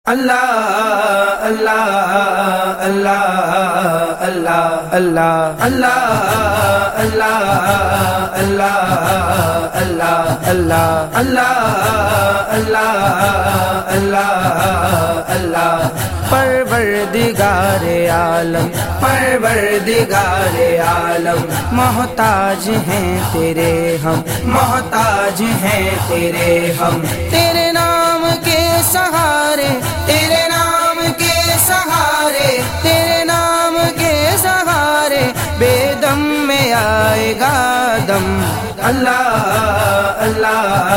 اللہ اللہ اللہ اللہ اللہ اللہ اللہ اللہ اللہ اللہ اللہ اللہ اللہ اللہ پروردگار عالم پروردگار عالم محتاج ہیں تیرے ہم محتاج ہیں تیرے ہم تیرے نام کے سہارے تیرے نام کے سہارے تیرے نام کے سہارے بے دم میں آئے گا دم اللہ اللہ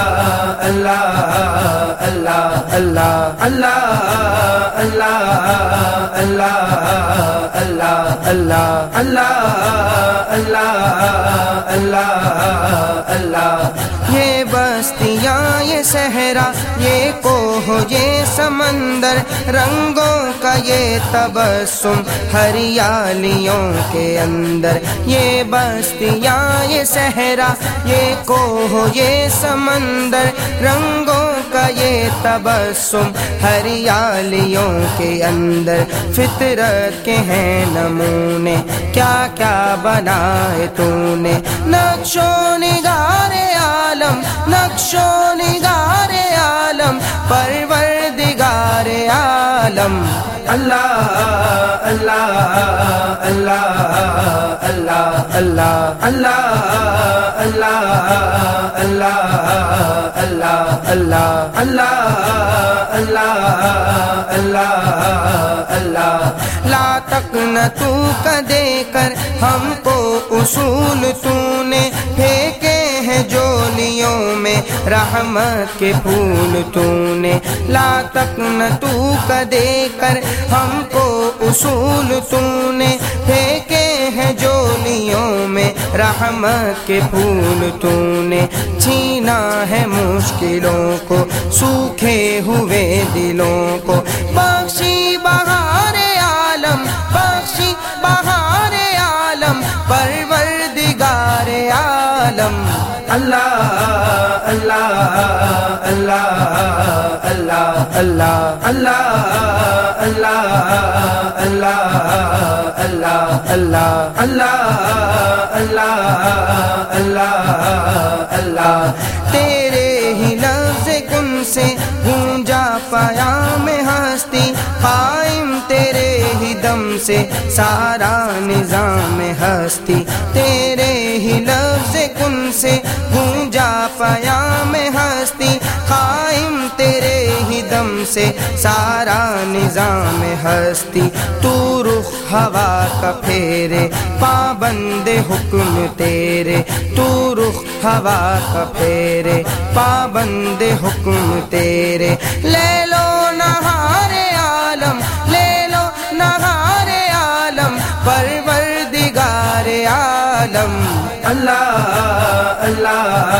اللہ اللہ اللہ اللہ اللہ اللہ اللہ اللہ اللہ اللہ اللہ اللہ یہ بستیاں یہ صحرا یہ کوہ یہ سمندر رنگوں کا یہ تبسم ہریالیوں کے اندر یہ بستیاں یہ صحرا یہ کوہ یہ سمندر رنگوں کا یہ تبسم ہریالیوں کے اندر فطرت کے ہیں نمونے کیا کیا بنائے تو نے نقش و نگار عالم نقش و نگار عالم پروردگار عالم اللہ اللہ اللہ اللہ اللہ اللہ اللہ اللہ اللہ اللہ اللہ اللہ اللہ لا تقنطوا کا دے کر ہم کو اصول تو نے پھینکے ہیں جولیوں میں رحمت کے پھول تو نے لا تقنطوا کا دے کر ہم کو اصول تو نے پھینکے ہیں جولیوں میں رحمت کے پھول تو نے چھینا ہے مشکلوں کو سوکھے ہوئے دلوں کو بخشی بہار عالم بخشی بہار عالم پروردگار عالم اللہ اللہ اللہ اللہ اللہ اللہ اللہ اللہ اللہ اللہ اللہ اللہ اللہ تیرے ہی لفظ کن سے گونجا پیام ہستی قائم تیرے ہی دم سے سارا نظام ہستی تیرے ہی لفظ کن سے گونجا پیام ہستی قائم تیرے ہی دم سے سارا نظام ہستی تو رخ ہوا کا پھیرے پابند حکم تیرے تو رخ ہوا کا پھیرے پابند حکم تیرے لے لو نہار عالم لے لو نہار عالم پروردگار عالم اللہ اللہ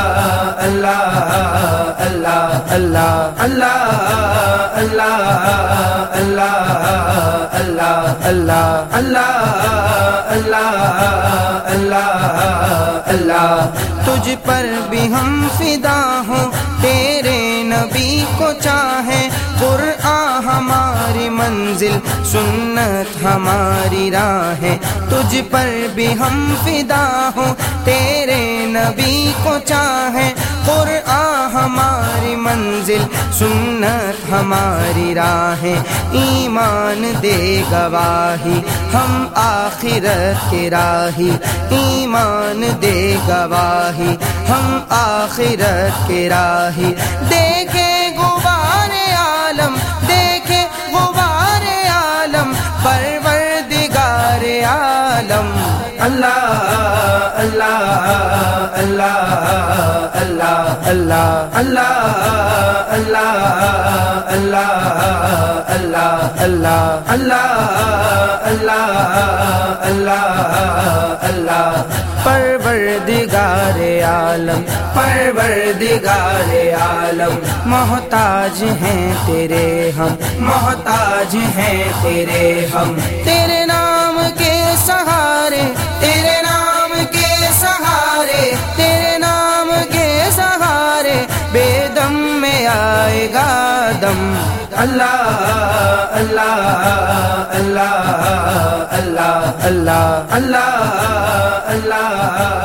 اللہ اللہ اللہ اللہ اللہ اللہ اللہ اللہ اللہ اللہ اللہ تجھ پر بھی ہم فدا ہوں تیرے نبی کو چاہیں قرآن ہماری منزل سنت ہماری راہیں تجھ پر بھی ہم فدا ہوں تیرے نبی کو چاہیں قرآن ہماری منزل سنت ہماری راہیں ایمان دے گواہی ہم آخرت کے راہی ایمان دے گواہی ہم آخرت کے راہی دیکھے غبار عالم دیکھے غبار عالم پروردگار عالم اللہ اللہ اللہ اللہ اللہ اللہ اللہ اللہ اللہ اللہ اللہ اللہ اللہ پروردگار عالم پروردگار عالم محتاج ہیں تیرے ہم محتاج ہیں تیرے ہم تیرے نام کے سہارے تیرے نام کے سہارے تیرے نام کے سہارے بے دم میں آئے گا دم اللہ اللہ اللہ اللہ اللہ اللہ اللہ